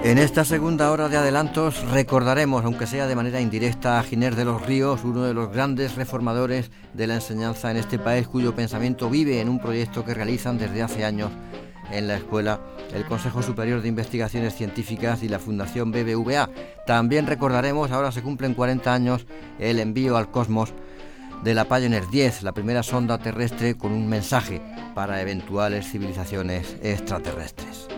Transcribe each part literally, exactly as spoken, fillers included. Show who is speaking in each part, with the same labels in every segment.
Speaker 1: En esta segunda hora de adelantos recordaremos, aunque sea de manera indirecta, a Giner de los Ríos, uno de los grandes reformadores de la enseñanza en este país, cuyo pensamiento vive en un proyecto que realizan desde hace años en la escuela el Consejo Superior de Investigaciones Científicas y la Fundación B B V A. También recordaremos, ahora se cumplen cuarenta años, el envío al cosmos de la Pioneer diez, la primera sonda terrestre con un mensaje para eventuales civilizaciones extraterrestres.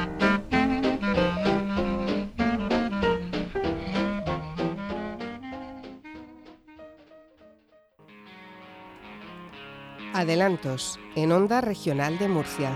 Speaker 2: Adelantos en Onda Regional de Murcia.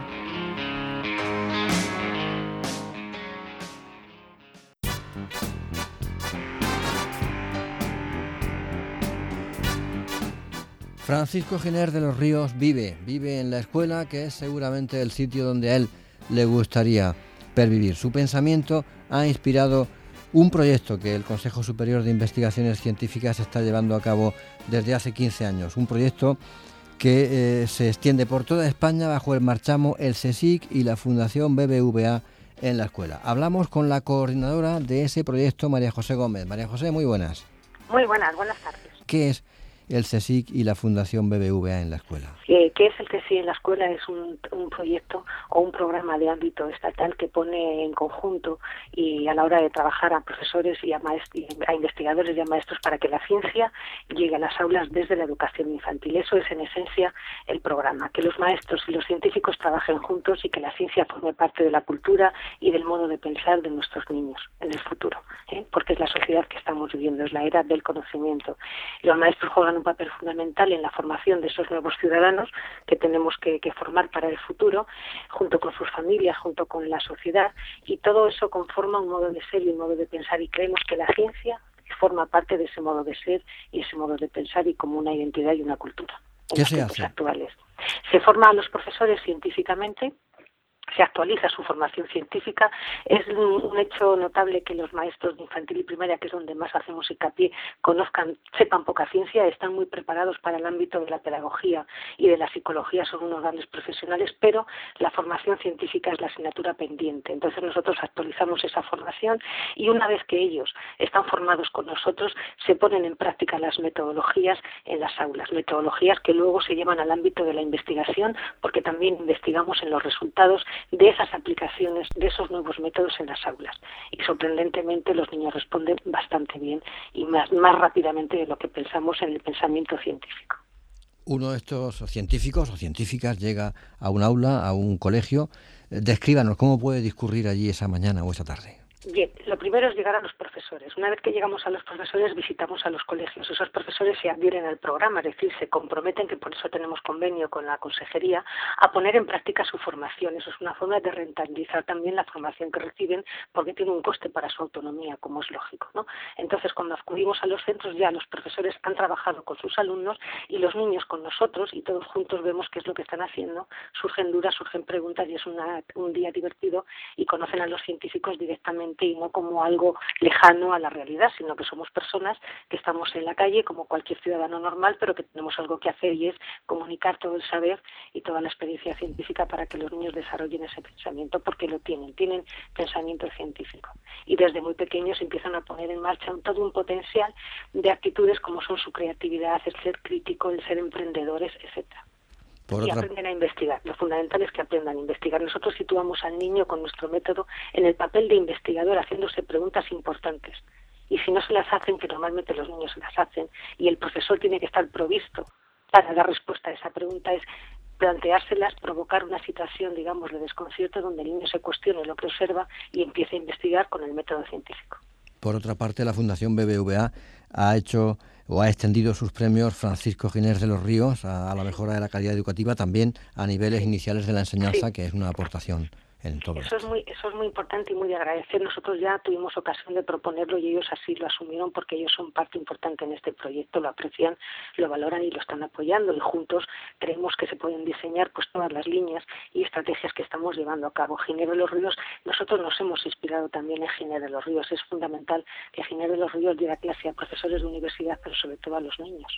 Speaker 1: Francisco Giner de los Ríos vive, vive en la escuela, que es seguramente el sitio donde a él le gustaría pervivir. Su pensamiento ha inspirado un proyecto que el Consejo Superior de Investigaciones Científicas está llevando a cabo desde hace quince años. Un proyecto que eh, se extiende por toda España bajo el marchamo el CSIC y la Fundación B B V A en la escuela. Hablamos con la coordinadora de ese proyecto, María José Gómez. María José, muy buenas.
Speaker 3: Muy buenas, buenas tardes.
Speaker 1: ¿Qué es el CSIC y la Fundación B B V A en la escuela?
Speaker 3: Eh, ¿Qué es el CSIC en la escuela? Es un, un proyecto o un programa de ámbito estatal que pone en conjunto y a la hora de trabajar a profesores y a, maest- a investigadores y a maestros para que la ciencia llegue a las aulas desde la educación infantil. Eso es en esencia el programa, que los maestros y los científicos trabajen juntos y que la ciencia forme parte de la cultura y del modo de pensar de nuestros niños en el futuro, ¿eh? Porque es la sociedad que estamos viviendo, es la era del conocimiento. Los maestros juegan un papel fundamental en la formación de esos nuevos ciudadanos que tenemos que, que formar para el futuro, junto con sus familias, junto con la sociedad, y todo eso conforma un modo de ser y un modo de pensar, y creemos que la ciencia forma parte de ese modo de ser y ese modo de pensar y como una identidad y una cultura en los tiempos actuales. Se forma a los profesores científicamente, se actualiza su formación científica. Es un, un hecho notable que los maestros de infantil y primaria, que es donde más hacemos hincapié, conozcan, sepan poca ciencia, están muy preparados para el ámbito de la pedagogía y de la psicología, son unos grandes profesionales, pero la formación científica es la asignatura pendiente. Entonces nosotros actualizamos esa formación y una vez que ellos están formados con nosotros, se ponen en práctica las metodologías en las aulas, metodologías que luego se llevan al ámbito de la investigación, porque también investigamos en los resultados de esas aplicaciones, de esos nuevos métodos en las aulas. Y sorprendentemente los niños responden bastante bien y más, más rápidamente de lo que pensamos en el pensamiento científico.
Speaker 1: Uno de estos científicos o científicas llega a un aula, a un colegio. Descríbanos cómo puede discurrir allí esa mañana o esa tarde.
Speaker 3: Bien, lo primero es llegar a los profesores. Una vez que llegamos a los profesores, visitamos a los colegios. Esos profesores se adhieren al programa, es decir, se comprometen, que por eso tenemos convenio con la consejería, a poner en práctica su formación. Eso es una forma de rentabilizar también la formación que reciben, porque tiene un coste para su autonomía, como es lógico, ¿no? Entonces, cuando acudimos a los centros, ya los profesores han trabajado con sus alumnos y los niños con nosotros, y todos juntos vemos qué es lo que están haciendo. Surgen dudas, surgen preguntas, y es una, un día divertido, y conocen a los científicos directamente y no como algo lejano a la realidad, sino que somos personas que estamos en la calle como cualquier ciudadano normal, pero que tenemos algo que hacer, y es comunicar todo el saber y toda la experiencia científica para que los niños desarrollen ese pensamiento, porque lo tienen, tienen pensamiento científico. Y desde muy pequeños empiezan a poner en marcha un, todo un potencial de actitudes como son su creatividad, el ser crítico, el ser emprendedores, etcétera.
Speaker 1: Por
Speaker 3: y
Speaker 1: otra...
Speaker 3: aprenden a investigar. Lo fundamental es que aprendan a investigar. Nosotros situamos al niño con nuestro método en el papel de investigador, haciéndose preguntas importantes. Y si no se las hacen, que normalmente los niños se las hacen, y el profesor tiene que estar provisto para dar respuesta a esa pregunta, es planteárselas, provocar una situación, digamos, de desconcierto donde el niño se cuestione lo que observa y empiece a investigar con el método científico.
Speaker 1: Por otra parte, la Fundación B B V A ha hecho o ha extendido sus premios Francisco Giner de los Ríos a, a la mejora de la calidad educativa también a niveles iniciales de la enseñanza, sí, que es una aportación en todo
Speaker 3: eso
Speaker 1: esto.
Speaker 3: Es muy, eso es muy importante y muy de agradecer. Nosotros ya tuvimos ocasión de proponerlo y ellos así lo asumieron, porque ellos son parte importante en este proyecto, lo aprecian, lo valoran y lo están apoyando, y juntos creemos que se pueden diseñar pues todas las líneas y estrategias que estamos llevando a cabo. Giner de los Ríos, nosotros nos hemos inspirado también en Giner de los Ríos. Es fundamental que Giner de los Ríos diera clase a profesores de universidad, pero sobre todo a los niños.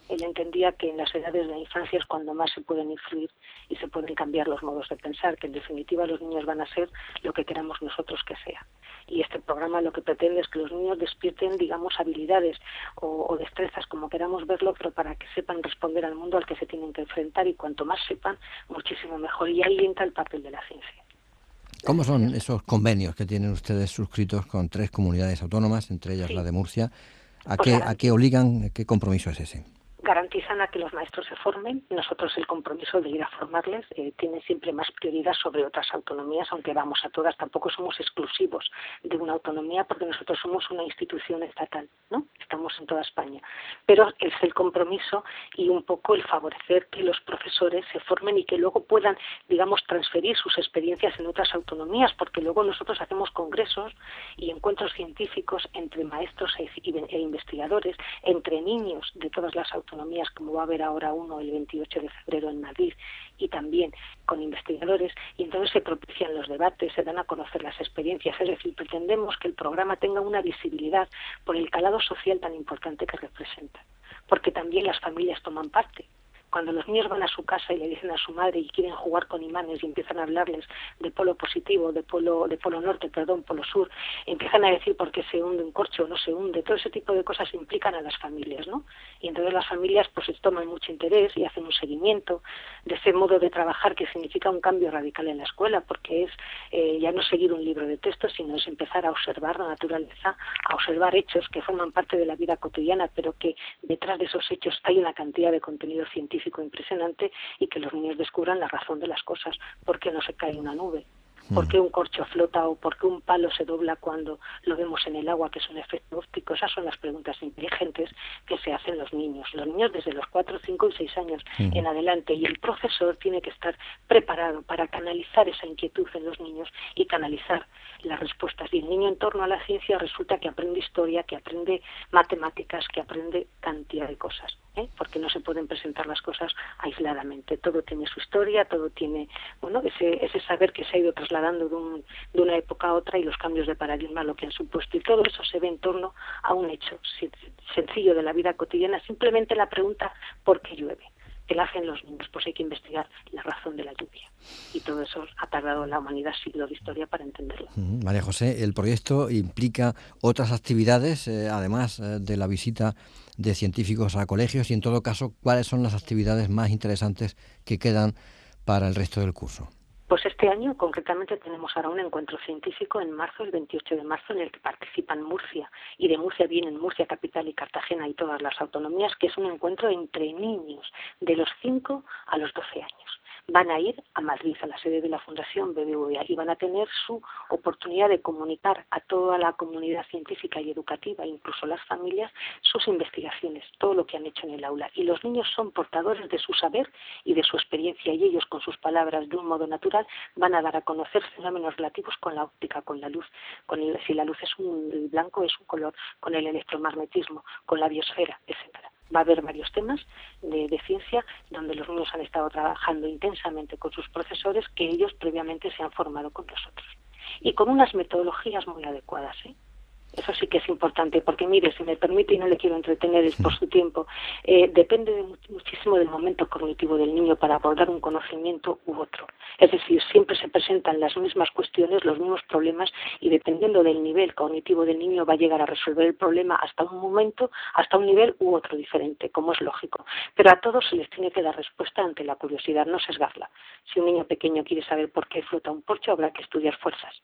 Speaker 3: Él entendía que en las edades de la infancia es cuando más se pueden influir y se pueden cambiar los modos de pensar, que en definitiva los niños van a ser lo que queramos nosotros que sea. Y este programa lo que pretende es que los niños despierten, digamos, habilidades o, o destrezas, como queramos verlo, pero para que sepan responder al mundo al que se tienen que enfrentar, y cuanto más sepan, muchísimo mejor. Y ahí entra el papel de la ciencia.
Speaker 1: ¿Cómo son esos convenios que tienen ustedes suscritos con tres comunidades autónomas, entre ellas sí. la de Murcia? ¿A qué, ¿A qué obligan? ¿Qué compromiso es ese?
Speaker 3: Garantizan a que los maestros se formen. Nosotros el compromiso de ir a formarles eh, tiene siempre más prioridad sobre otras autonomías, aunque vamos a todas, tampoco somos exclusivos de una autonomía porque nosotros somos una institución estatal, ¿no? Estamos en toda España. Pero es el compromiso y un poco el favorecer que los profesores se formen y que luego puedan, digamos, transferir sus experiencias en otras autonomías, porque luego nosotros hacemos congresos y encuentros científicos entre maestros e, e investigadores, entre niños de todas las autonomías, como va a haber ahora uno el veintiocho de febrero en Madrid, y también con investigadores, y entonces se propician los debates, se dan a conocer las experiencias. Es decir, pretendemos que el programa tenga una visibilidad por el calado social tan importante que representa, porque también las familias toman parte. Cuando los niños van a su casa y le dicen a su madre y quieren jugar con imanes y empiezan a hablarles de polo positivo, de polo de polo norte, perdón, polo sur, empiezan a decir por qué se hunde un corcho o no se hunde, todo ese tipo de cosas implican a las familias, ¿no? Y entonces las familias pues toman mucho interés y hacen un seguimiento de ese modo de trabajar que significa un cambio radical en la escuela, porque es eh, ya no seguir un libro de texto, sino es empezar a observar la naturaleza, a observar hechos que forman parte de la vida cotidiana, pero que detrás de esos hechos hay una cantidad de contenido científico impresionante, y que los niños descubran la razón de las cosas. ¿Por qué no se cae una nube? ¿Por qué un corcho flota o por qué un palo se dobla cuando lo vemos en el agua, que es un efecto óptico? Esas son las preguntas inteligentes que se hacen los niños. Los niños desde los cuatro, cinco y seis años uh-huh. en adelante. Y el profesor tiene que estar preparado para canalizar esa inquietud en los niños y canalizar las respuestas. Y el niño en torno a la ciencia resulta que aprende historia, que aprende matemáticas, que aprende cantidad de cosas, ¿eh? Porque no se pueden presentar las cosas aisladamente. Todo tiene su historia, todo tiene, bueno, ese, ese saber que se ha ido trasladando de, un, de una época a otra, y los cambios de paradigma lo que han supuesto, y todo eso se ve en torno a un hecho sencillo de la vida cotidiana, simplemente la pregunta ¿por qué llueve? Que la hacen los niños, pues hay que investigar la razón de la lluvia, y todo eso ha tardado la humanidad siglos de historia para entenderlo.
Speaker 1: Uh-huh. María José, el proyecto implica otras actividades, eh, además eh, de la visita de científicos a colegios, y en todo caso, ¿cuáles son las actividades más interesantes que quedan para el resto del curso?
Speaker 3: Pues este año concretamente tenemos ahora un encuentro científico en marzo, el veintiocho de marzo, en el que participan Murcia, y de Murcia vienen Murcia Capital y Cartagena y todas las autonomías, que es un encuentro entre niños de los cinco a los doce años. Van a ir a Madrid, a la sede de la Fundación B B V A, y van a tener su oportunidad de comunicar a toda la comunidad científica y educativa, incluso las familias, sus investigaciones, todo lo que han hecho en el aula. Y los niños son portadores de su saber y de su experiencia, y ellos, con sus palabras, de un modo natural, van a dar a conocer fenómenos relativos con la óptica, con la luz, con el, si la luz es un blanco, es un color, con el electromagnetismo, con la biosfera, etcétera. Va a haber varios temas de, de ciencia donde los niños han estado trabajando intensamente con sus profesores, que ellos previamente se han formado con nosotros. Y con unas metodologías muy adecuadas, ¿eh? Eso sí que es importante, porque mire, si me permite, y no le quiero entretener, es por su tiempo, eh, depende de muchísimo del momento cognitivo del niño para abordar un conocimiento u otro. Es decir, siempre se presentan las mismas cuestiones, los mismos problemas, y dependiendo del nivel cognitivo del niño va a llegar a resolver el problema hasta un momento, hasta un nivel u otro diferente, como es lógico. Pero a todos se les tiene que dar respuesta ante la curiosidad, no sesgarla. Si un niño pequeño quiere saber por qué flota un porcho, habrá que estudiar fuerzas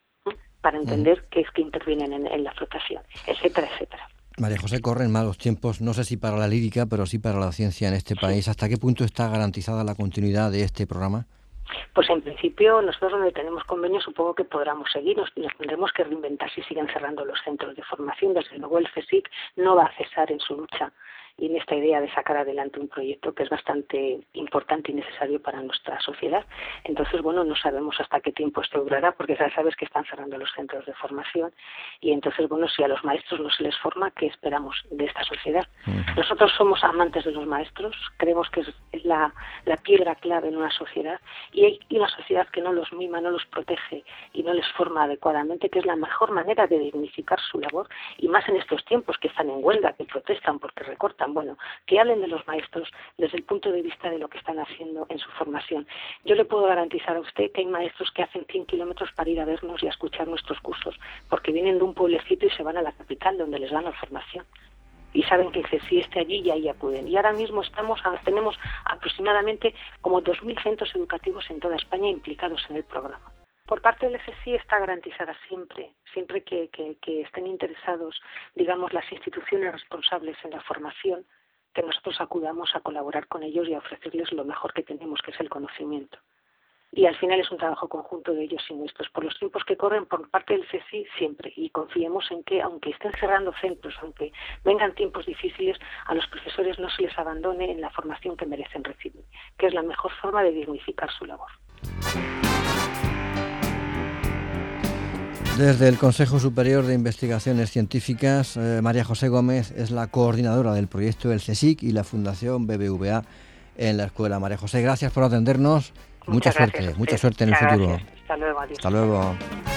Speaker 3: para entender uh-huh. qué es que intervienen en, en la flotación, etcétera, etcétera.
Speaker 1: María José, corren malos tiempos, no sé si para la lírica, pero sí para la ciencia en este país. ¿Hasta qué punto está garantizada la continuidad de este programa?
Speaker 3: Pues en principio nosotros donde tenemos convenios supongo que podremos seguir, nos, nos tendremos que reinventar si siguen cerrando los centros de formación. Desde luego el CSIC no va a cesar en su lucha y en esta idea de sacar adelante un proyecto que es bastante importante y necesario para nuestra sociedad. Entonces, bueno, no sabemos hasta qué tiempo esto durará, porque ya sabes que están cerrando los centros de formación, y entonces, bueno, si a los maestros no se les forma, ¿qué esperamos de esta sociedad? Uh-huh. Nosotros somos amantes de los maestros, creemos que es la, la piedra clave en una sociedad, y hay una sociedad que no los mima, no los protege y no les forma adecuadamente, que es la mejor manera de dignificar su labor, y más en estos tiempos que están en huelga, que protestan porque recortan están. Bueno, que hablen de los maestros desde el punto de vista de lo que están haciendo en su formación. Yo le puedo garantizar a usted que hay maestros que hacen cien kilómetros para ir a vernos y a escuchar nuestros cursos, porque vienen de un pueblecito y se van a la capital donde les dan la formación. Y saben que el C S I está allí y ahí acuden. Y ahora mismo estamos tenemos aproximadamente como dos mil centros educativos en toda España implicados en el programa. Por parte del C S I está garantizada siempre, siempre que, que, que estén interesados, digamos, las instituciones responsables en la formación, que nosotros acudamos a colaborar con ellos y a ofrecerles lo mejor que tenemos, que es el conocimiento. Y al final es un trabajo conjunto de ellos y nuestros. Por los tiempos que corren por parte del C S I siempre. Y confiemos en que, aunque estén cerrando centros, aunque vengan tiempos difíciles, a los profesores no se les abandone en la formación que merecen recibir, que es la mejor forma de dignificar su labor.
Speaker 1: Desde el Consejo Superior de Investigaciones Científicas, eh, María José Gómez es la coordinadora del proyecto del C S I C y la Fundación B B V A en la escuela. María José, gracias por atendernos. Mucha suerte, mucha suerte en el futuro.
Speaker 3: Hasta luego, adiós.
Speaker 1: Hasta luego.